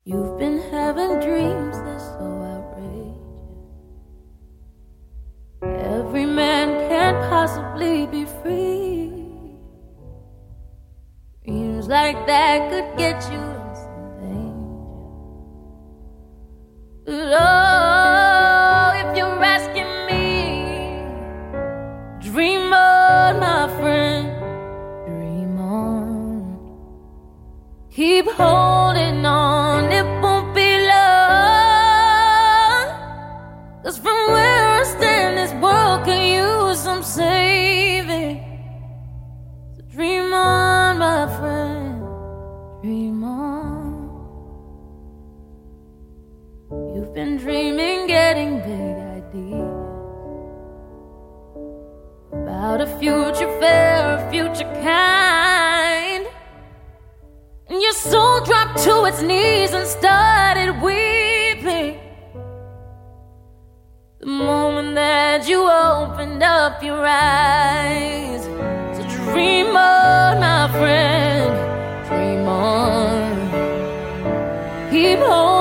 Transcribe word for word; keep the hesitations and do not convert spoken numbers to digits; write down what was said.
You've been having dreams that's so outrageous. Every man can't possibly be free. Dreams like that could get you in some danger. But oh, if you're asking me, dream on, my friend, dream on. Keep holding on, it won't be long. 'Cause from where I stand, this world can use some saving. So dream on, my friend, dream on. You've been dreaming, getting big ideas about a future fair, a future kind. And your soul dropped to its knees and started weeping the moment that you opened up your eyes. So dream on, my friend, dream on. Keep holding